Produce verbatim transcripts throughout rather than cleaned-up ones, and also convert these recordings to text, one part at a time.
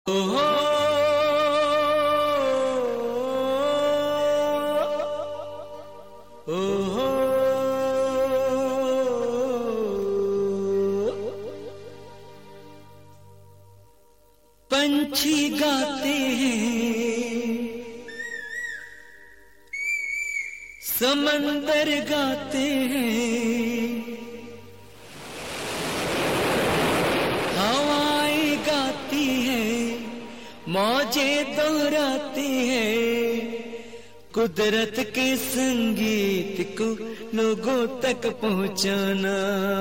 ओहो ओहो पंछी गाते हैं, समंदर गाते हैं, हवाएं गाती हैं, मौजें दोहराती हैं। कुदरत के संगीत को लोगों तक पहुंचाना।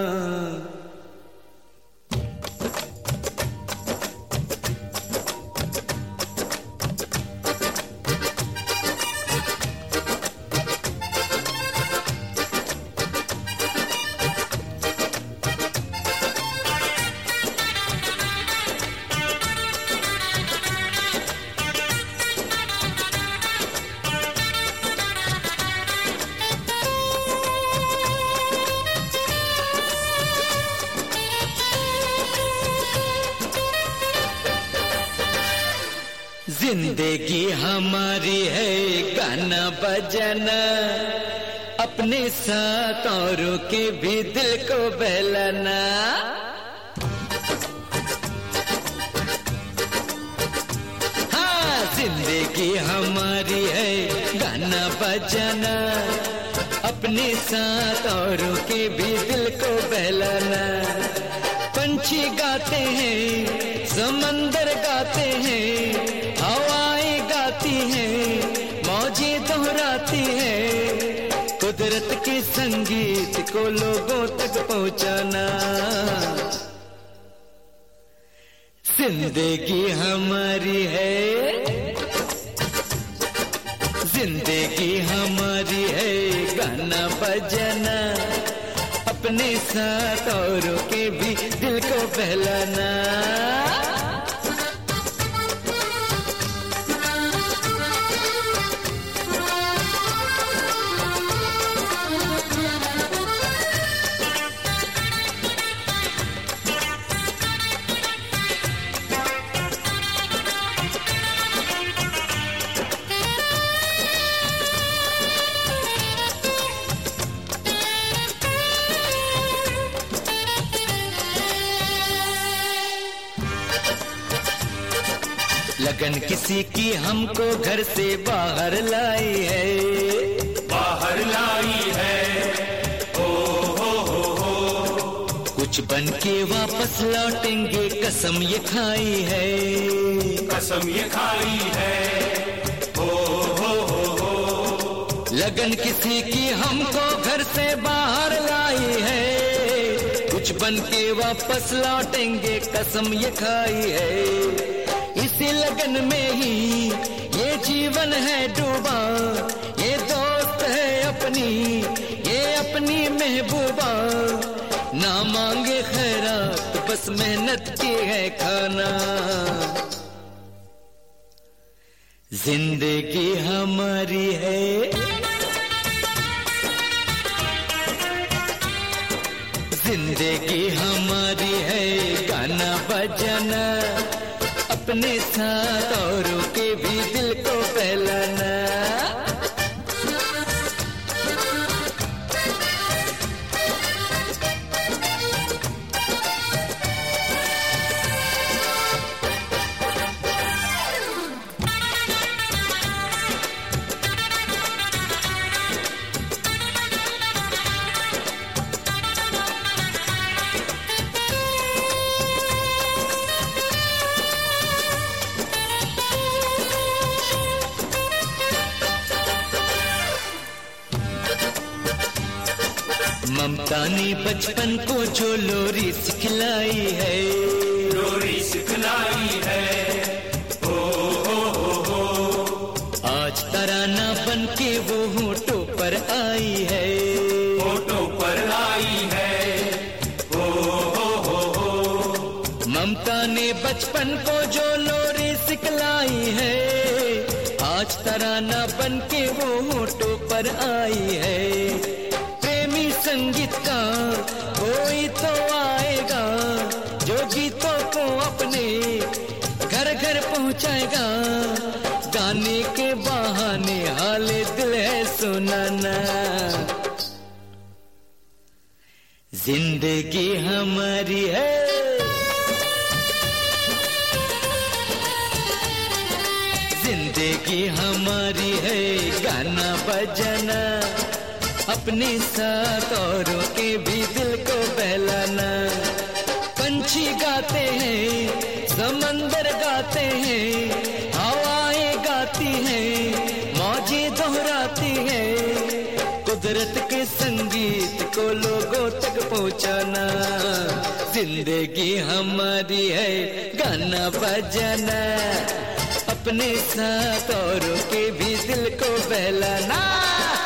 जिंदगी हमारी है गाना बजाना, अपने साथ औरों के भी दिल को बहलाना। हाँ, जिंदगी हमारी है गाना बजाना, अपने साथ औरों के भी दिल को बहलाना। पंछी गाते हैं, समंदर गाते हैं, हवाएं गाती हैं, मौजें दोहराती हैं। कुदरत के संगीत को लोगों तक पहुंचाना। जिंदगी हमारी है, जिंदगी हमारी है गाना बजाना, अपने साथ औरों के भी दिल को बहलाना। लगन किसी की हमको घर से बाहर लाई है, बाहर लाई है। ओ हो हो हो कुछ बन के वापस लौटेंगे कसम ये खाई है, कसम ये खाई है। ओ हो हो हो लगन किसी की हमको घर से बाहर लाई है, कुछ बन के वापस लौटेंगे कसम ये खाई है। इसी लगन में ही ये जीवन है डूबा, ये दोस्त है अपनी, ये अपनी महबूबा। ना मांगे खैरात बस मेहनत की है खाना। जिंदगी हमारी है, जिंदगी हमारी है गाना बजाना, अपने साथ औरों के भी दिल को बहलाना। ममता ने बचपन को जो लोरी सिखलाई है, लोरी सिखलाई है। ओ हो हो हो आज तराना बन के वो होठों पर आई है, होठों पर आई है। ओ हो हो हो ममता ने बचपन को जो लोरी सिखलाई है, आज तराना बन के वो होठों पर आई है। संगीत का कोई तो आएगा जो गीतों को अपने घर घर पहुंचाएगा, गाने के बहाने हाले दिल है सुनाना। जिंदगी हमारी है, जिंदगी हमारी है, गाना बजाना, अपने साथ औरों के भी दिल को बहलाना। पंछी गाते हैं, समंदर गाते हैं, हवाएं गाती हैं, मौजें दोहराती हैं, कुदरत के संगीत को लोगों तक पहुंचाना। जिंदगी हमारी है, गाना बजाना, अपने साथ औरों के भी दिल को बहलाना।